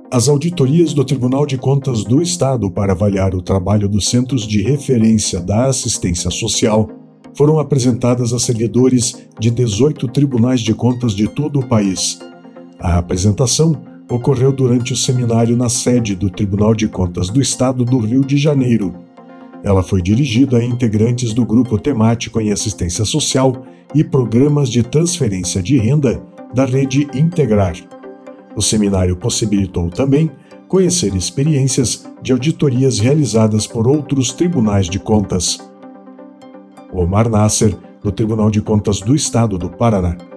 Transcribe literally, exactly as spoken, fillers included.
As auditorias do Tribunal de Contas do Estado para avaliar o trabalho dos Centros de Referência da Assistência Social foram apresentadas a servidores de dezoito tribunais de contas de todo o país. A apresentação ocorreu durante o seminário na sede do Tribunal de Contas do Estado do Rio de Janeiro. Ela foi dirigida a integrantes do Grupo Temático em Assistência Social e Programas de Transferência de Renda da Rede Integrar. O seminário possibilitou também conhecer experiências de auditorias realizadas por outros tribunais de contas. Omar Nasser, do Tribunal de Contas do Estado do Paraná.